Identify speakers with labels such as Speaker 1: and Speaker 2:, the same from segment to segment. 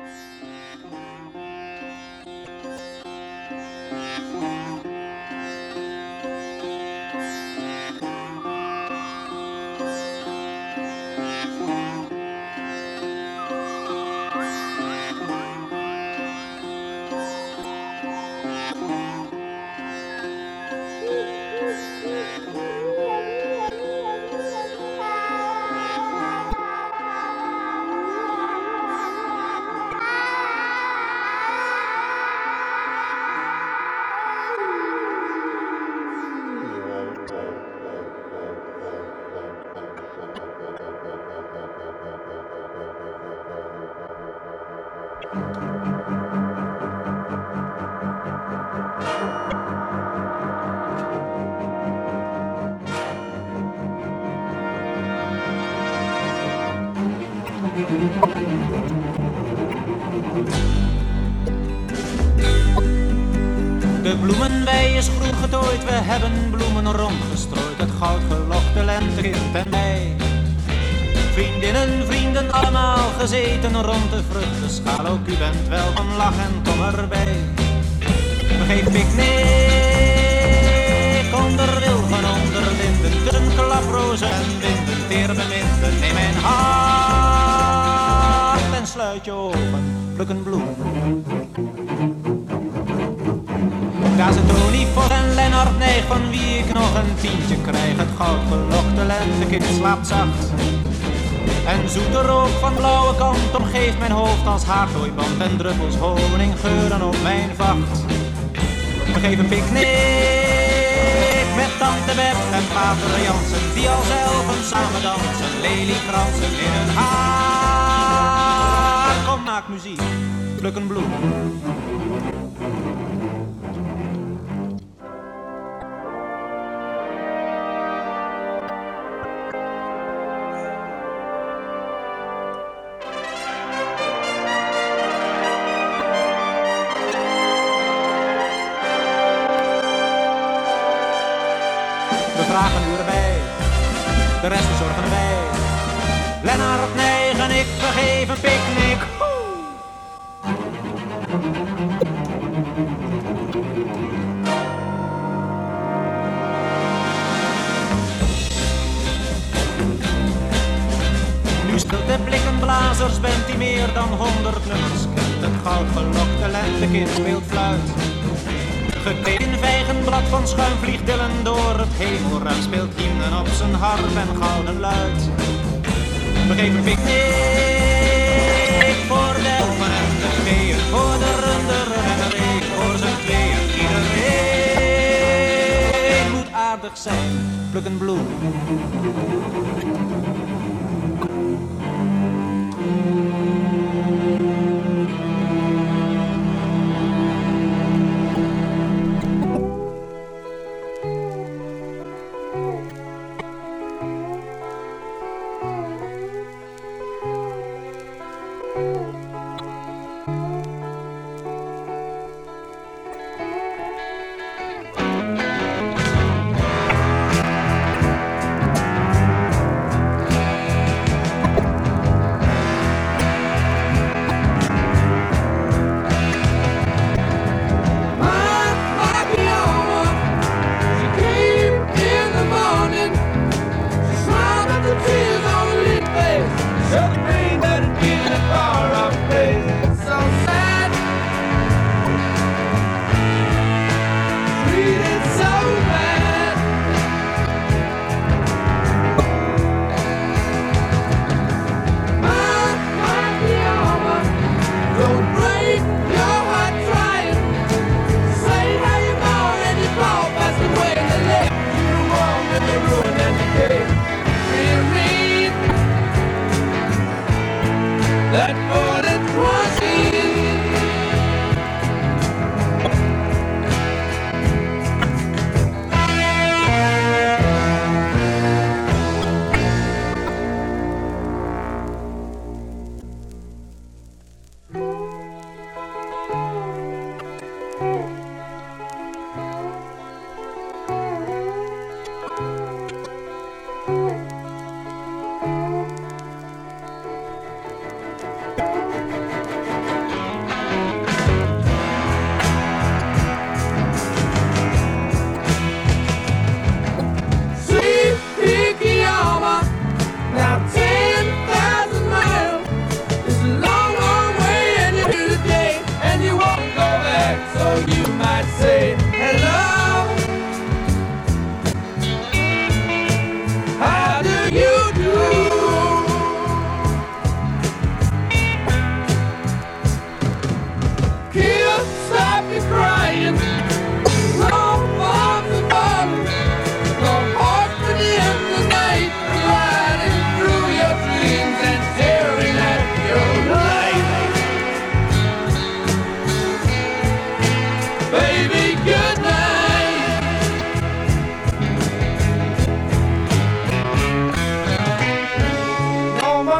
Speaker 1: De bloemenwei is groen getooid, we hebben bloemen rondgestrooid, het goudgelokte lentekind en wij. Vriendinnen, vrienden, allemaal gezeten rond de vruchtenschaal, ook u bent wel van lach en kom erbij. We geven picknick onder wil van onderlinden, tussen klaprozen en winden, teer beminden. Neem mijn hart en sluit je ogen, pluk een bloem. Daar zijn Tony Vos en Lennart Nijg, van wie ik nog een tientje krijg. Het goudgelokte lentekind slaapt zacht. En zoete rook van blauwe kant omgeeft mijn hoofd als haardooiband. En druppels honing geuren op mijn vacht. We geven picknick met tante Bert en pater Jansen, die al zelf samen dansen. Leliekransen in hun haar. Kom, maak muziek, pluk een bloem. Vragen u erbij, de rest verzorgen wij. Lennart Nijg en ik, we geven picknick. Nu speelt de blikkenblazers, bent u meer dan 100 nummers kent. Het goudgelokte lentekind speelt fluit. Gekleed in vijgenblad van schuim vliegt Dylan door het hemelruim. Speelt hymnen op zijn harp en gouden luid. We geven picknick voor de elfen en de veeën, voor de runderen en de ree, voor zijn tweeën. Iedereen moet aardig zijn, pluk een bloem.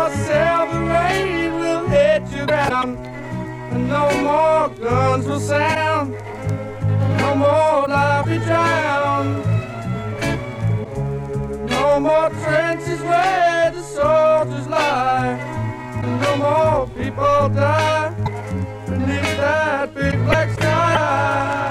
Speaker 2: more self-made will hit your ground, and no more guns will sound, no more life be drowned, no more trenches where the soldiers lie, and no more people die beneath that big black sky.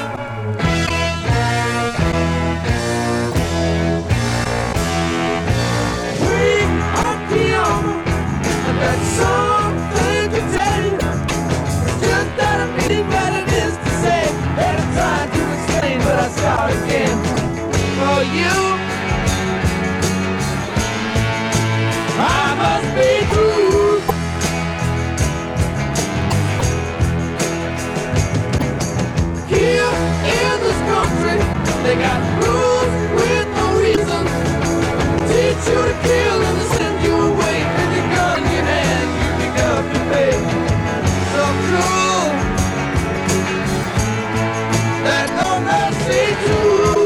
Speaker 2: That's something to tell you. It's just that I mean what it is to say, and I'm trying to explain, but I start again. For you, I must be true. Here in this country, they got rules with no reason. Teach you to kill and to send you away with your gun in your hand. You pick up your pay. So cruel that no mercy too.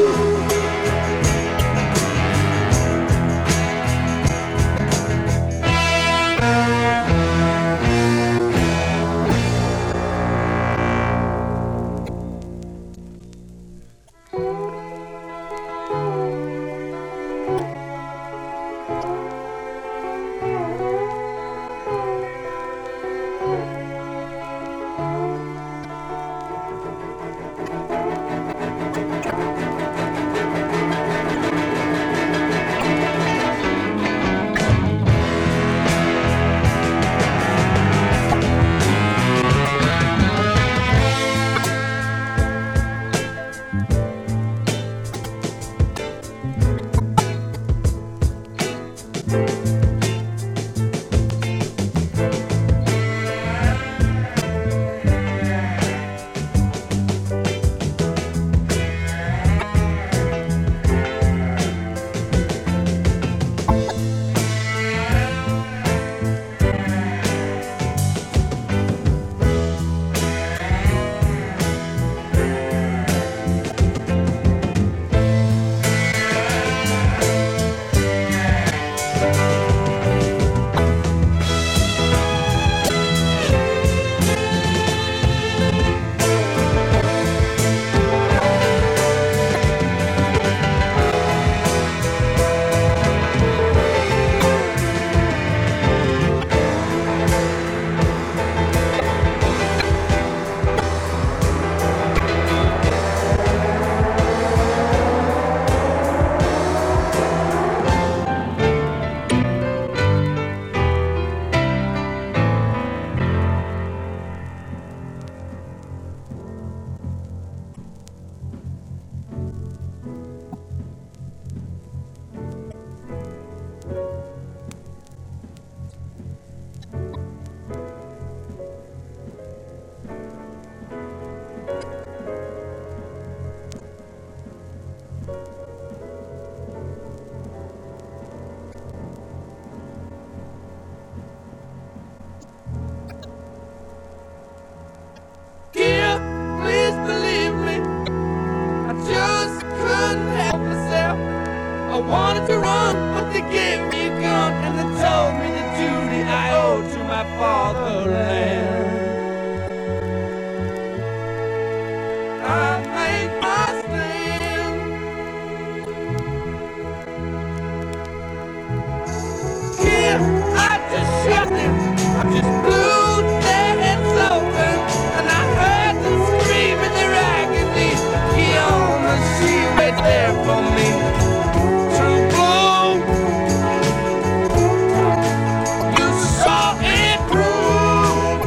Speaker 2: True blue, you saw it through.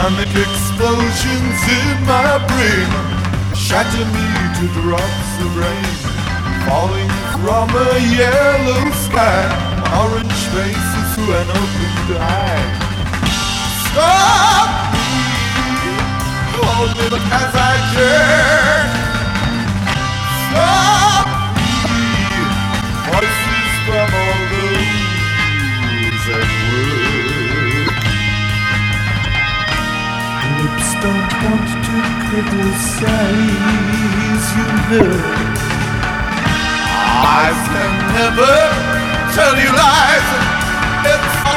Speaker 3: Atomic explosions in my brain shatter me to drops of rain, falling from a yellow sky, orange faces through an opened eye. Stop me, hold me as I turn. Stop me, voices from all the rules and words. Lips don't want to criticize, you know. Eyes can never tell you lies. It's all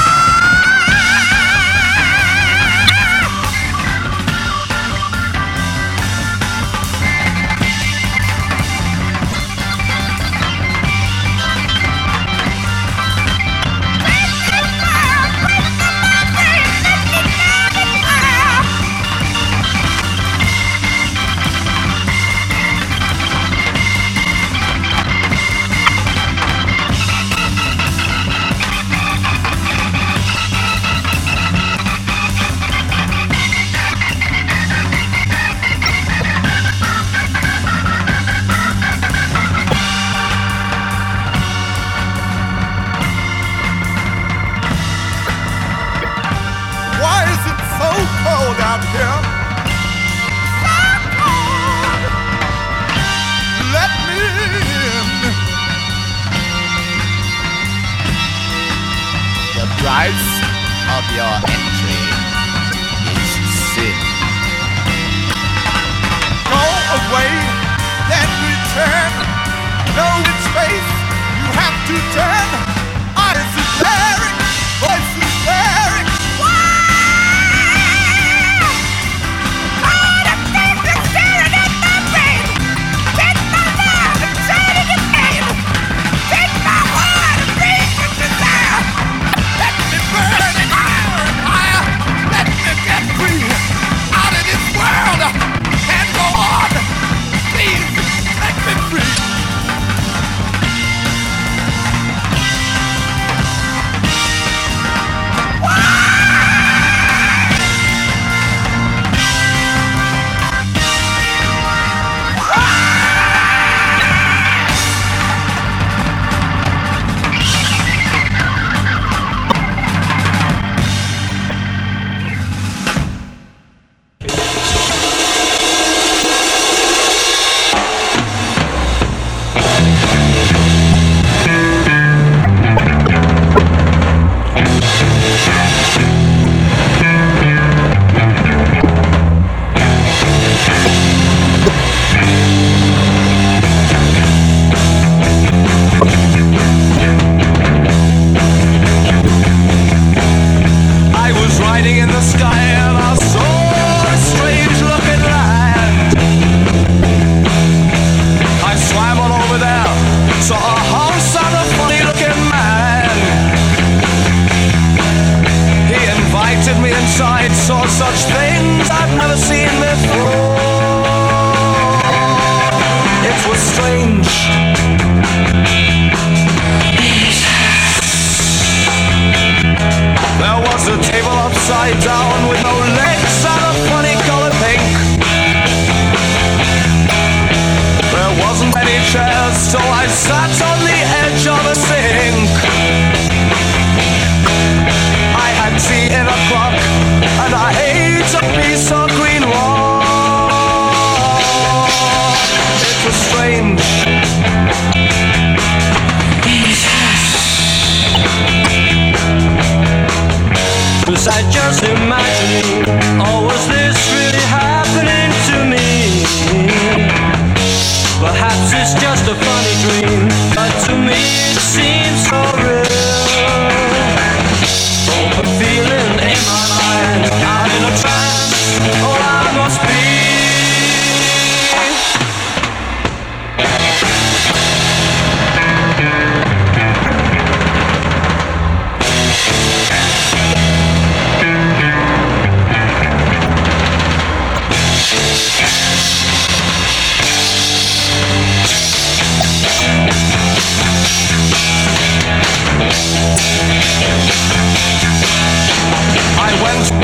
Speaker 3: price of your entry is sin. Go away, then return. Know which face you have to turn. Eyes are glaring, voices glaring.
Speaker 4: All the things are staring at my brain. Take my love and turn it again. Take my heart and bring it to desire.
Speaker 3: Burning higher and higher. Let me get free out of this world and go on. Please let me free.
Speaker 5: Saw such things I've never seen before. It was strange. There was a table upside down with no legs and a funny color pink. There wasn't any chairs, so I sat on the edge of a sink. I had tea in a crock and I ate a piece of green raw. It was strange. Was I just imagining, or was this really happening to me? Perhaps it's just a funny dream, but to me it seems so real. Oh, a feeling in my mind.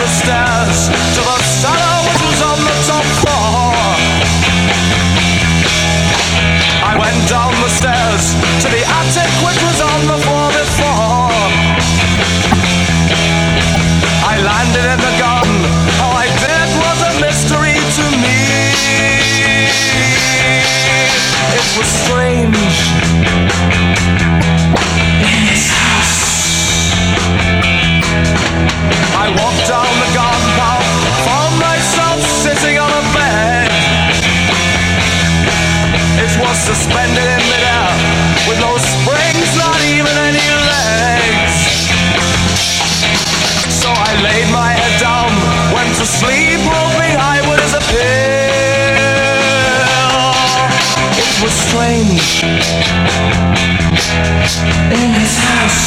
Speaker 5: stairs to the cellar which was on the top floor. I went down the stairs to the attic which was on the floor before. I landed in the garden. How I did was a mystery to me. It was strange. In this house, I walked down the garden path, found myself sitting on a bed. It was suspended in midair, with no springs, not even any legs. So I laid my head down, went to sleep, hoping I would disappear. It was strange. In this house,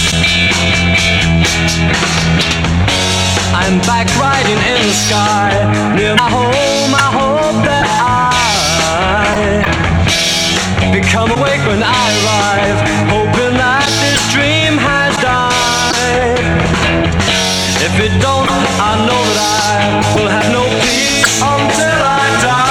Speaker 5: I'm back riding in the sky, near my home. I hope that I become awake when I arrive, hoping that this dream has died. If it don't, I know that I will have no peace until I die.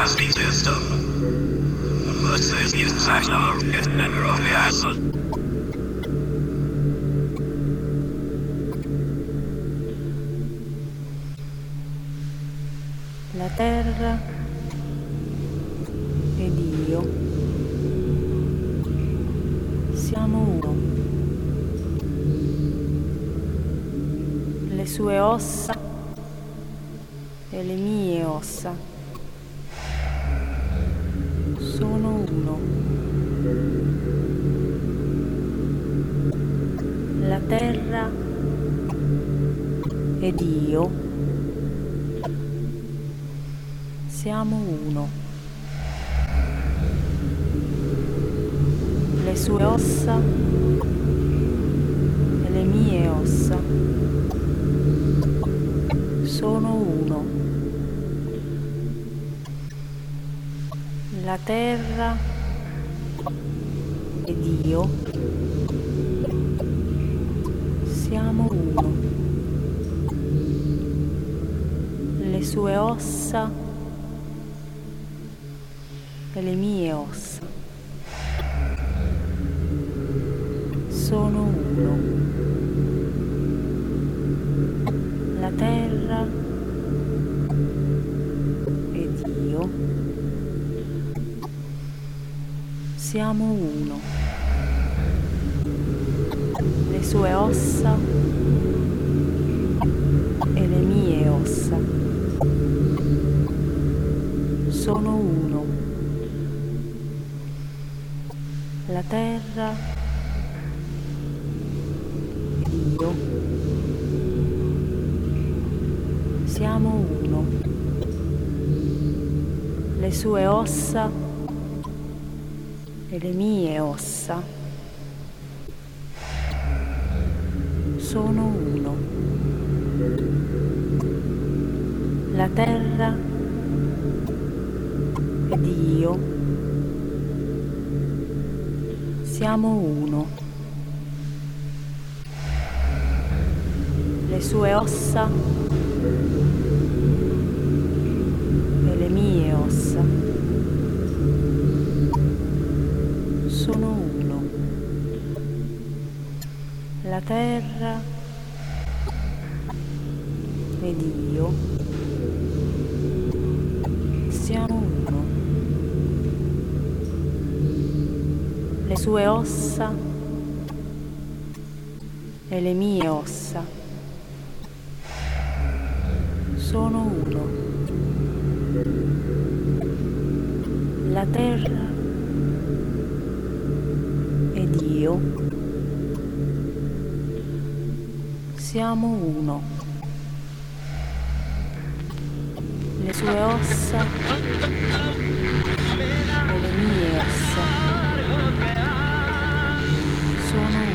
Speaker 6: casting system. This is the sector of the acid.
Speaker 7: La terra ed io siamo uno. Le sue ossa e le mie ossa sono uno. La terra ed io siamo uno. Le sue ossa e le mie ossa sono uno. La terra ed io siamo uno. Le sue ossa e le mie ossa sono uno. La terra ed io siamo uno. Le sue ossa e le mie ossa sono uno. La terra ed io siamo uno. Le sue ossa e le mie ossa sono uno. La terra ed io siamo uno. Le sue ossa e le mie ossa sono uno. La terra ed io siamo uno. Le sue ossa e le mie ossa sono uno. La terra ed io siamo uno. Le sue ossa e le mie ossa sono uno.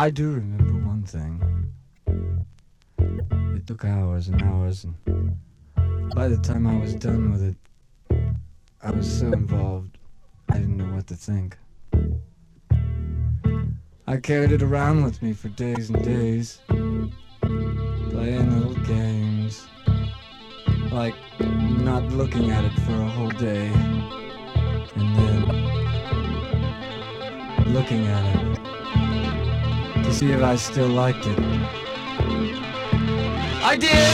Speaker 8: I do remember one thing. It took hours and hours, and by the time I was done with it, I was so involved, I didn't know what to think. I carried it around with me for days and days, playing little games, like not looking at it for a whole day, and then looking at it to see if I still liked it. I did!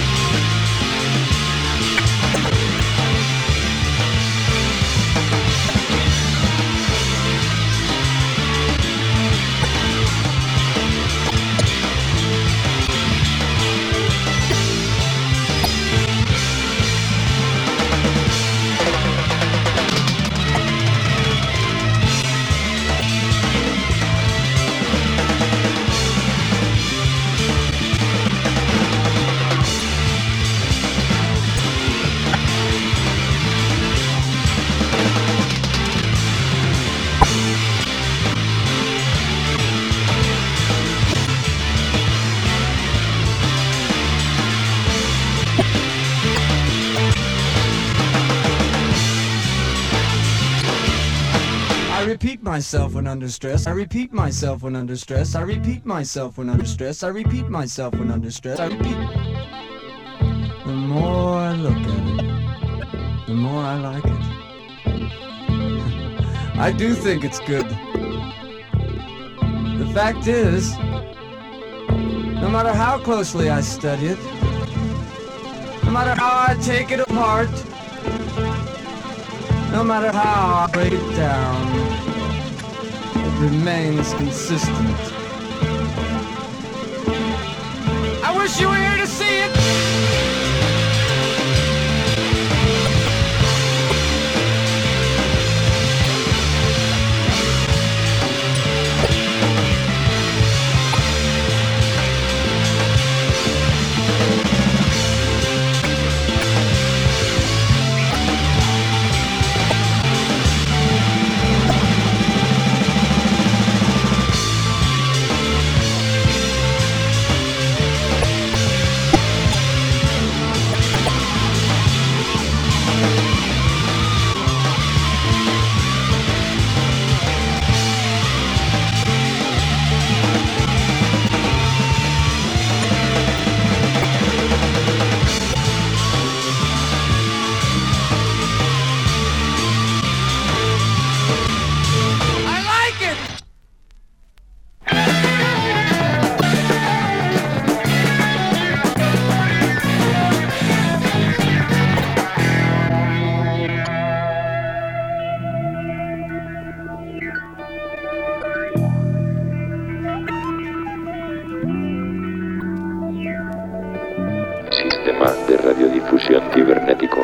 Speaker 8: I repeat myself when under stress. I repeat myself when under stress. I repeat myself when under stress. I repeat myself when under stress. I repeat. The more I look at it, the more I like it. I do think it's good. The fact is, no matter how closely I study it, no matter how I take it apart, no matter how I break it down, it remains consistent. I wish you were here to see it!
Speaker 9: Sistema de radiodifusión cibernético.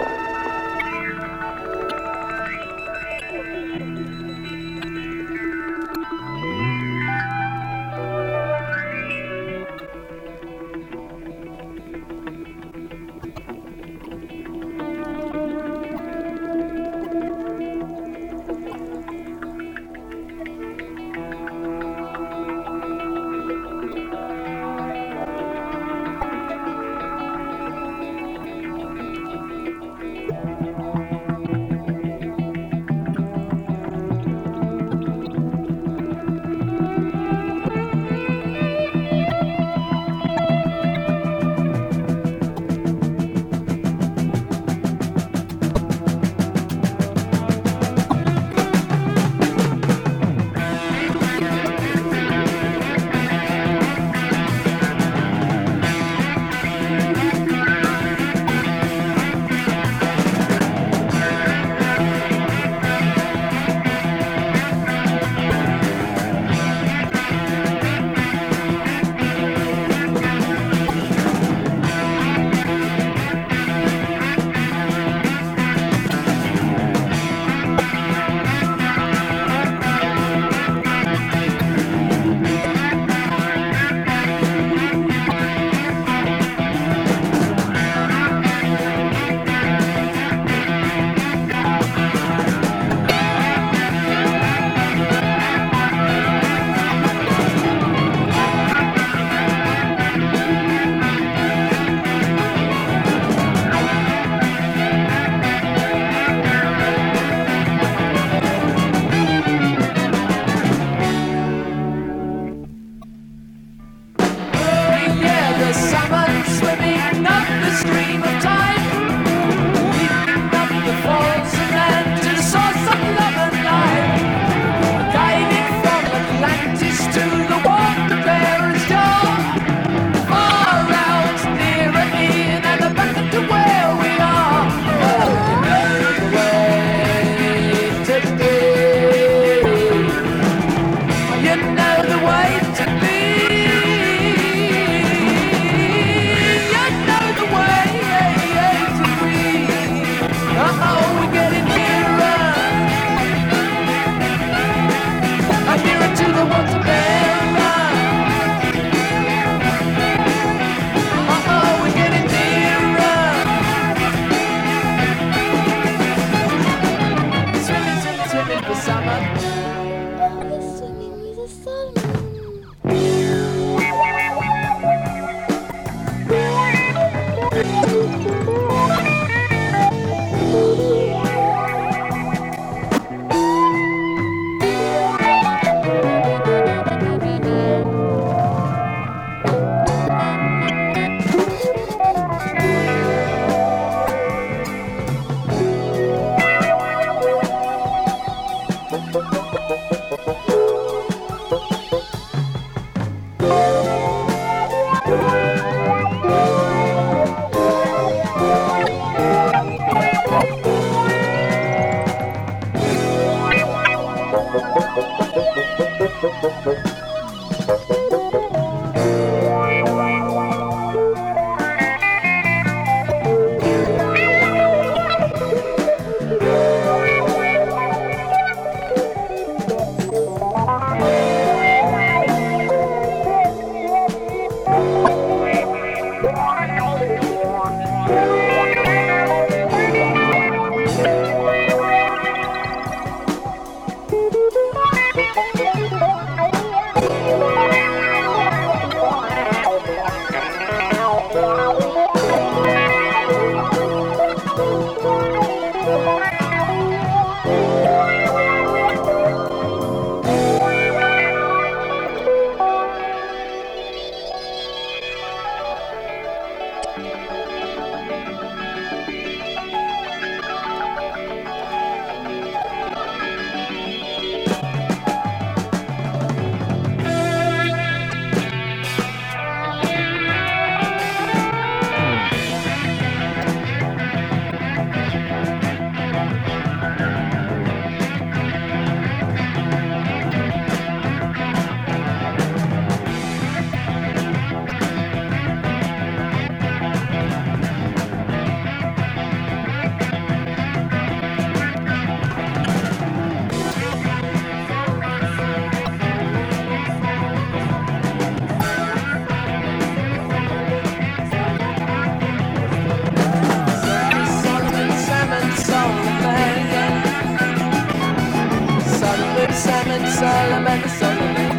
Speaker 2: Solomon.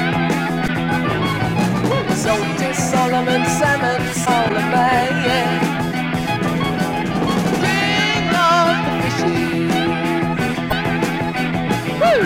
Speaker 2: Soldier Solomon, Salmon Solomon, yeah. King of the fishes. Woo!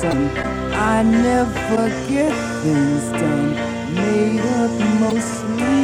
Speaker 10: I never get things done, made up mostly